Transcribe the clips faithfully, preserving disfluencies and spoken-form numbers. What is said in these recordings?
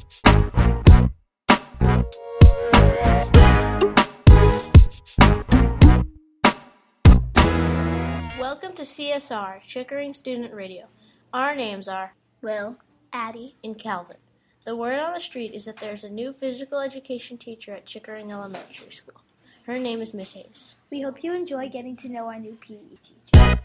Welcome to C S R, Chickering Student Radio. Our names are Will, Addie, and Calvin. The word on the street is that there's a new physical education teacher at Chickering Elementary School. Her name is Miss Hayes. We hope you enjoy getting to know our new P E teacher.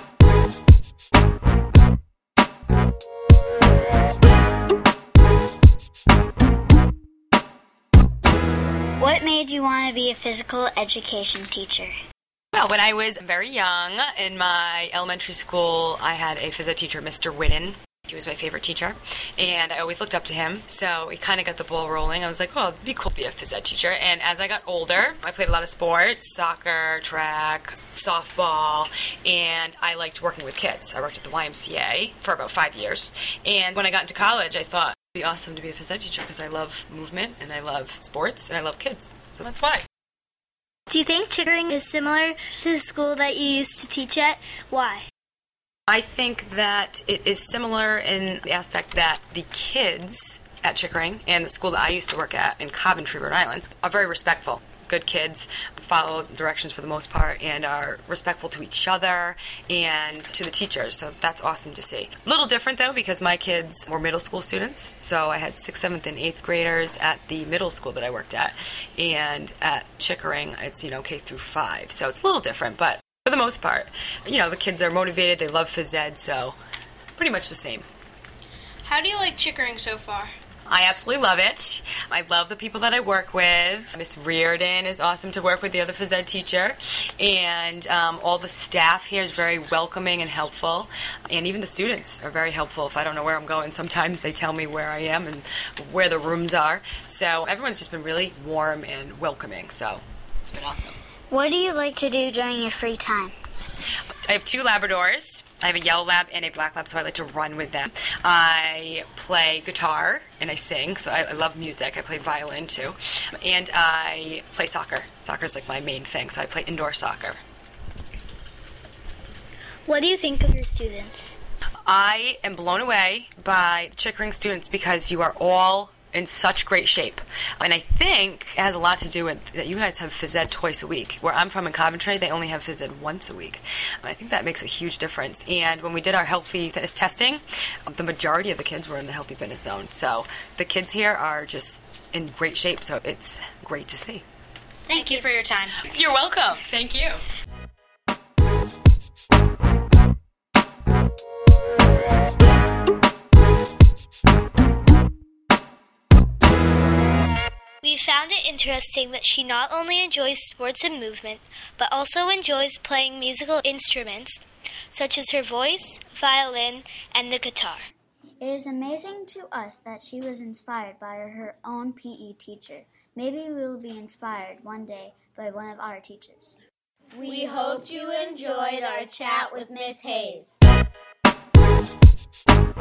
What made you want to be a physical education teacher? Well, when I was very young, in my elementary school, I had a phys ed teacher, Mister Whitten. He was my favorite teacher, and I always looked up to him, so we kind of got the ball rolling. I was like, well, it'd be cool to be a phys ed teacher. And as I got older, I played a lot of sports, soccer, track, softball, and I liked working with kids. I worked at the Y M C A for about five years, and when I got into college, I thought it'd be awesome to be a phys ed teacher because I love movement, and I love sports, and I love kids, so that's why. Do you think Chickering is similar to the school that you used to teach at? Why? I think that it is similar in the aspect that the kids at Chickering and the school that I used to work at in Coventry, Rhode Island, are very respectful. Good kids, follow directions for the most part, and are respectful to each other and to the teachers, so that's awesome to see. A little different, though, because my kids were middle school students, so I had sixth, seventh, and eighth graders at the middle school that I worked at, and at Chickering, it's, you know, K through five, so it's a little different, but for the most part, you know, the kids are motivated, they love phys ed, so pretty much the same. How do you like Chickering so far? I absolutely love it. I love the people that I work with. Miss Reardon is awesome to work with, the other phys ed teacher. And um, all the staff here is very welcoming and helpful. And even the students are very helpful. If I don't know where I'm going, sometimes they tell me where I am and where the rooms are. So everyone's just been really warm and welcoming. So it's been awesome. What do you like to do during your free time? I have two Labradors. I have a yellow lab and a black lab, so I like to run with them. I play guitar and I sing, so I, I love music. I play violin too. And I play soccer. Soccer is like my main thing, so I play indoor soccer. What do you think of your students? I am blown away by the Chickering students because you are all in such great shape. And I think it has a lot to do with that you guys have phys ed twice a week. Where I'm from in Coventry, they only have phys ed once a week. And I think that makes a huge difference. And when we did our healthy fitness testing, the majority of the kids were in the healthy fitness zone. So the kids here are just in great shape, so it's great to see. Thank you for your time. You're welcome. Thank you. We found it interesting that she not only enjoys sports and movement, but also enjoys playing musical instruments, such as her voice, violin, and the guitar. It is amazing to us that she was inspired by her own P E teacher. Maybe we will be inspired one day by one of our teachers. We hope you enjoyed our chat with Miss Hayes.